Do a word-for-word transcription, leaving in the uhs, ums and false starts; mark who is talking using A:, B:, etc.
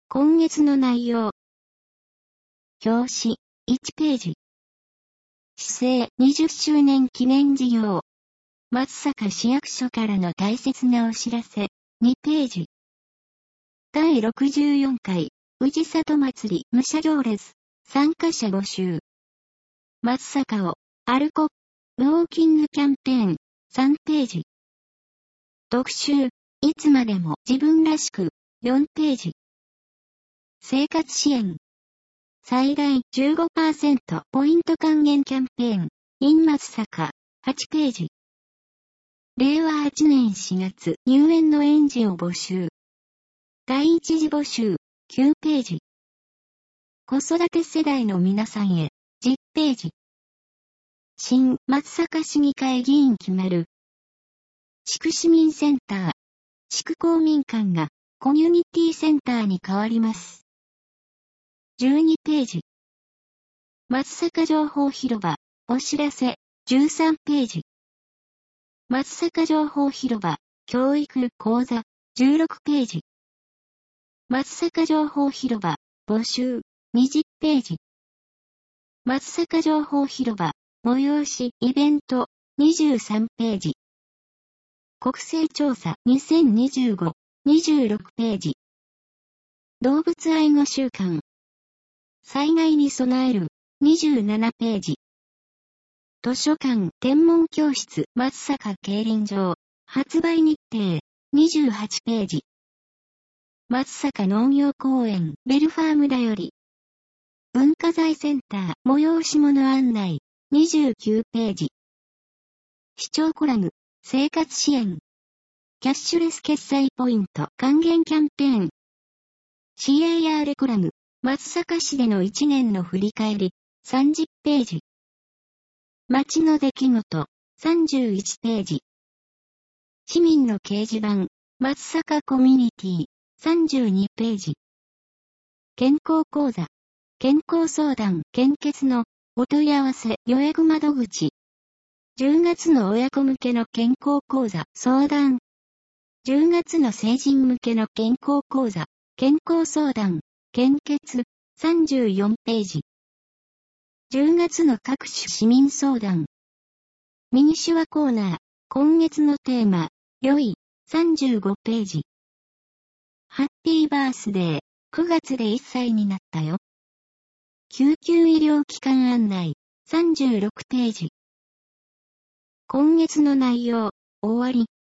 A: 今月の内容。表紙、いちページ。市政にじゅっしゅうねん記念事業。松阪市役所からの大切なお知らせ、にページ。だいろくじゅうよんかい、宇治里祭り武者行列、参加者募集。松阪を、歩こ、ウォーキングキャンペーン、さんページ。特集、いつまでも自分らしく、よんページ。生活支援。最大 じゅうごパーセント ポイント還元キャンペーン、in 松阪、はちページ。れいわはちねんしがつ、入園の園児を募集。第一次募集、きゅうページ。子育て世代の皆さんへ、じゅっページ。新松阪市議会議員決まる。地区市民センター。地区公民館がコミュニティセンターに変わります。じゅうにページ。松阪情報広場、お知らせ、じゅうさんページ。松阪情報広場、教育講座、じゅうろくページ。松阪情報広場、募集、にじゅっページ。松阪情報広場、催し、イベント、にじゅうさんページ。国勢調査にせんにじゅうご、にじゅうろくページ。動物愛護週間。災害に備える、にじゅうななページ。図書館天文教室松阪競輪場、発売日程、にじゅうはちページ。松阪農業公園ベルファームだより。文化財センター催し物案内、にじゅうきゅうページ。視聴コラム、生活支援。キャッシュレス決済ポイント還元キャンペーン。シーエーアール コラム、松阪市でのいちねんの振り返り、さんじゅっページ。街の出来事、さんじゅういちページ。市民の掲示板、松阪コミュニティ、さんじゅうにページ。健康講座、健康相談、献血のお問い合わせ予約窓口。じゅうがつの親子向けの健康講座、相談。じゅうがつの成人向けの健康講座、健康相談、献血、さんじゅうよんページ。じゅうがつの各種市民相談。ミニ手話コーナー、今月のテーマ、良い、さんじゅうごページ。ハッピーバースデー、くがつでいっさいになったよ。救急医療機関案内、さんじゅうろくページ。今月の内容、終わり。